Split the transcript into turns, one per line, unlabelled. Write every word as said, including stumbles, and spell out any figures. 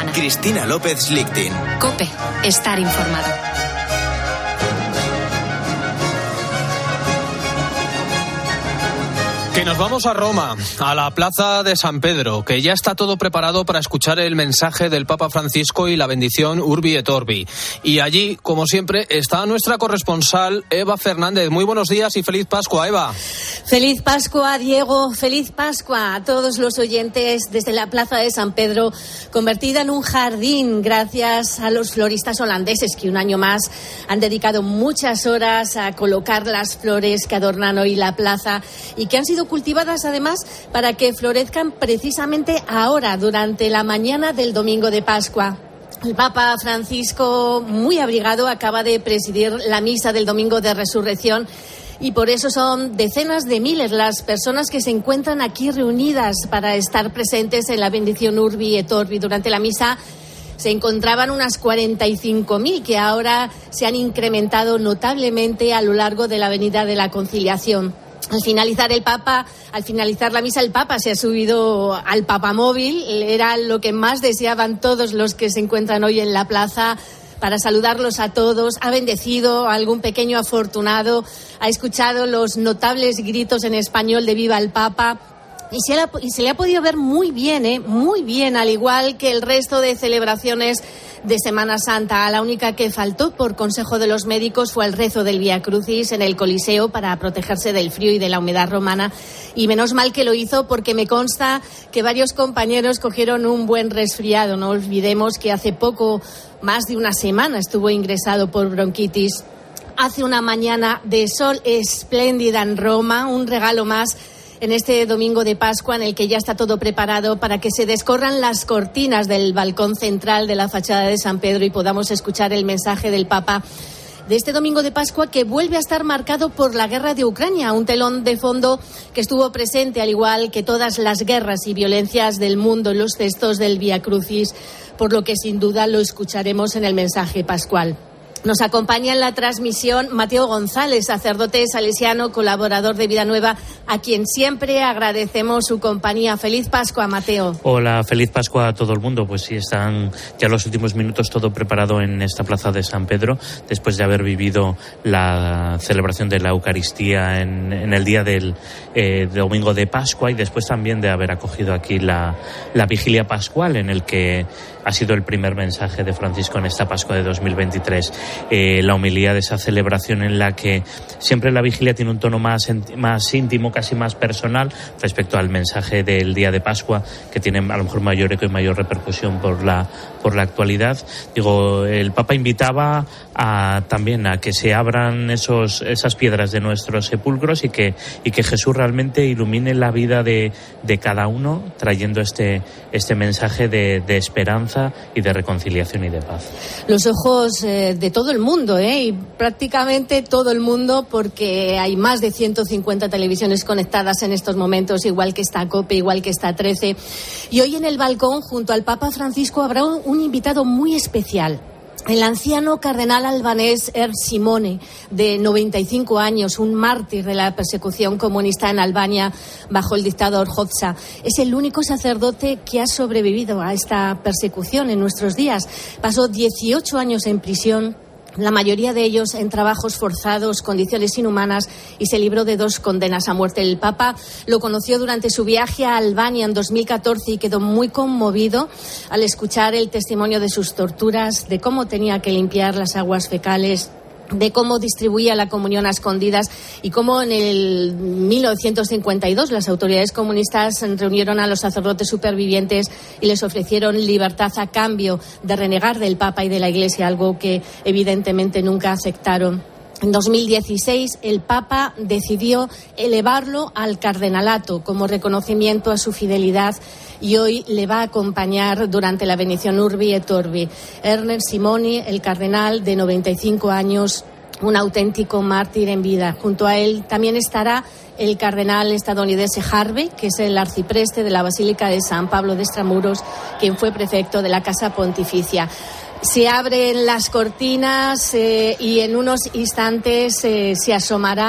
Cristina López Lichtin.
COPE. Estar informado.
Que nos vamos a Roma, a la plaza de San Pedro, que ya está todo preparado para escuchar el mensaje del Papa Francisco y la bendición Urbi et Orbi. Y allí, como siempre, está nuestra corresponsal Eva Fernández. Muy buenos días y feliz Pascua, Eva.
Feliz Pascua, Diego. Feliz Pascua a todos los oyentes desde la plaza de San Pedro, convertida en un jardín gracias a los floristas holandeses que un año más han dedicado muchas horas a colocar las flores que adornan hoy la plaza y que han sido cultivadas además para que florezcan precisamente ahora, durante la mañana del domingo de Pascua. El Papa Francisco, muy abrigado, acaba de presidir la misa del domingo de Resurrección y por eso son decenas de miles las personas que se encuentran aquí reunidas para estar presentes en la bendición Urbi et Orbi. Durante la misa se encontraban unas cuarenta y cinco mil que ahora se han incrementado notablemente a lo largo de la Avenida de la Conciliación. Al finalizar el Papa, al finalizar la misa, el Papa se ha subido al papamóvil. Era lo que más deseaban todos los que se encuentran hoy en la plaza, para saludarlos a todos. Ha bendecido a algún pequeño afortunado, ha escuchado los notables gritos en español de viva el Papa. Y se, la, y se le ha podido ver muy bien, ¿eh? Muy bien, al igual que el resto de celebraciones de Semana Santa. La única que faltó por consejo de los médicos fue el rezo del Vía Crucis en el Coliseo para protegerse del frío y de la humedad romana. Y menos mal que lo hizo, porque me consta que varios compañeros cogieron un buen resfriado. No olvidemos que hace poco, más de una semana, estuvo ingresado por bronquitis. Hace una mañana de sol espléndida en Roma, un regalo más en este domingo de Pascua, en el que ya está todo preparado para que se descorran las cortinas del balcón central de la fachada de San Pedro y podamos escuchar el mensaje del Papa de este domingo de Pascua, que vuelve a estar marcado por la guerra de Ucrania, un telón de fondo que estuvo presente, al igual que todas las guerras y violencias del mundo, en los textos del Vía Crucis, por lo que sin duda lo escucharemos en el mensaje pascual. Nos acompaña en la transmisión Mateo González, sacerdote salesiano, colaborador de Vida Nueva, a quien siempre agradecemos su compañía. Feliz Pascua, Mateo.
Hola, feliz Pascua a todo el mundo. Pues sí, están ya los últimos minutos todo preparado en esta plaza de San Pedro, después de haber vivido la celebración de la Eucaristía en, en el día del eh, domingo de Pascua, y después también de haber acogido aquí la, la vigilia pascual, en el que ha sido el primer mensaje de Francisco en esta Pascua de dos mil veintitrés. Eh, la homilía de esa celebración, en la que siempre la vigilia tiene un tono más, más íntimo, casi más personal, respecto al mensaje del día de Pascua, que tiene a lo mejor mayor eco y mayor repercusión por la, por la actualidad. Digo, el Papa invitaba a, también a que se abran esos, esas piedras de nuestros sepulcros y que, y que Jesús realmente ilumine la vida de, de cada uno, trayendo este, este mensaje de, de esperanza y de reconciliación y de paz.
Los ojos eh, de todo el mundo, ¿eh? Y prácticamente todo el mundo, porque hay más de ciento cincuenta televisiones conectadas en estos momentos, igual que está COPE, igual que está trece. Y hoy en el balcón, junto al Papa Francisco, habrá un, un invitado muy especial. El anciano cardenal albanés Er Simone, de noventa y cinco años, un mártir de la persecución comunista en Albania bajo el dictador Hoxha. Es el único sacerdote que ha sobrevivido a esta persecución en nuestros días. Pasó dieciocho años en prisión, la mayoría de ellos en trabajos forzados, condiciones inhumanas, y se libró de dos condenas a muerte. El Papa lo conoció durante su viaje a Albania en dos mil catorce y quedó muy conmovido al escuchar el testimonio de sus torturas, de cómo tenía que limpiar las aguas fecales, de cómo distribuía la comunión a escondidas y cómo en el mil novecientos cincuenta y dos las autoridades comunistas reunieron a los sacerdotes supervivientes y les ofrecieron libertad a cambio de renegar del Papa y de la Iglesia, algo que evidentemente nunca aceptaron. En dos mil dieciséis el Papa decidió elevarlo al cardenalato como reconocimiento a su fidelidad, y hoy le va a acompañar durante la bendición Urbi et Orbi. Ernest Simoni, el cardenal de noventa y cinco años, un auténtico mártir en vida. Junto a él también estará el cardenal estadounidense Harvey, que es el arcipreste de la Basílica de San Pablo de Extramuros, quien fue prefecto de la Casa Pontificia. Se abren las cortinas eh, y en unos instantes eh, se asomará